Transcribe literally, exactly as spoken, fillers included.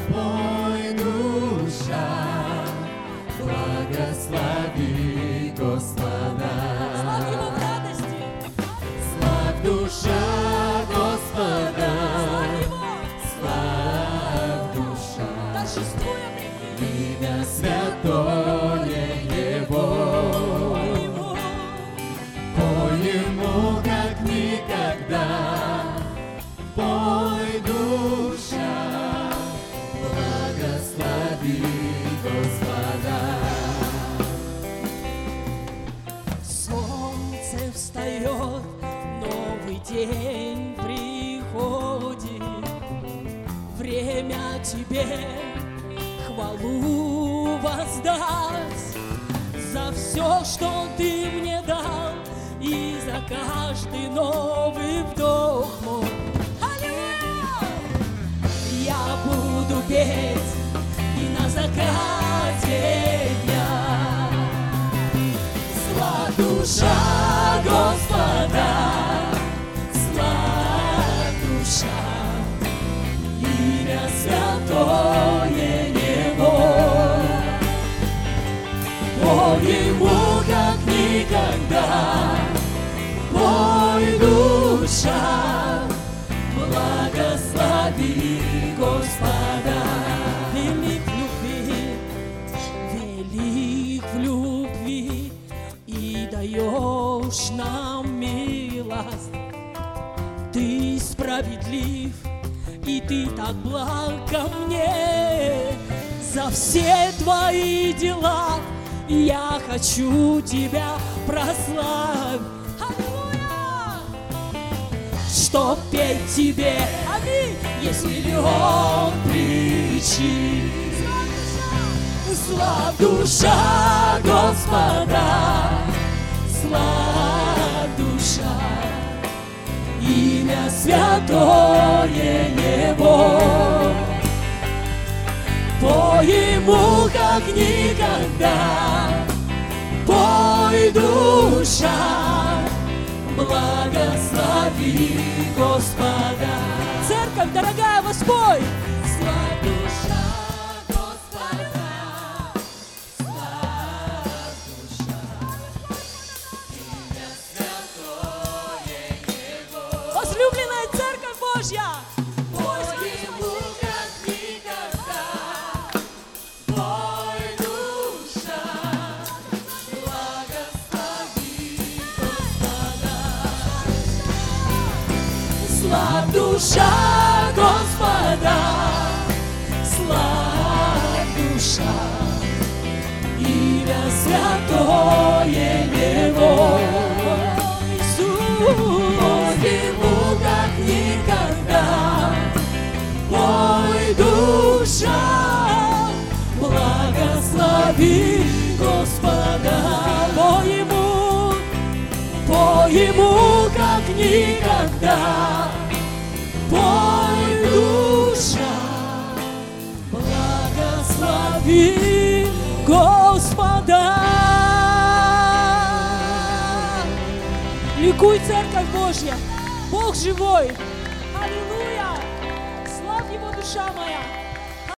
Пой, душа, благослови Господа. Славь Его в радости. Славь, душа, Господа. Славь Его. Славь, душа, Торжествуя пред Ним. имя святое Его. Пой Ему, как никогда. Пой, душа, благослови Господа. Солнце встает, новый день приходит. Время тебе хвалу воздать за все, что ты мне дал, и за каждый новый вдох мой. Аллилуйя! Я буду петь и на закате дня. Славь, душа Господа, славь, душа, имя святое Его. Пой Ему, как никогда. Пой, душа, благослови Господа. Велик в любви, велик в любви, и даешь нам милость. Ты справедлив, и ты так благ ко мне. За все твои дела я хочу тебя прославить. Аллилуйя! Чтоб петь тебе, аминь, есть миллион причин. Славь, душа Господа, славь, душа, имя святое Его. Пой Ему, как никогда. Пой, душа, благослови Господа. Церковь, дорогая, воспой! Славь, душа Господа, славь, душа, имя святое Его. Возлюбленная Церковь Божья! Пой Ему, как никогда. Пой, душа, благослови Господа. Славь, душа Господа, славь, душа, имя святое Его. Иисус, пой Ему, как никогда. Пой, душа, благослови Господа. Пой Ему, пой Ему, как никогда. Пой, душа, благослови Господа. Ликуй, Церковь Божья! Бог живой! Аллилуйя! Славь Его, душа моя!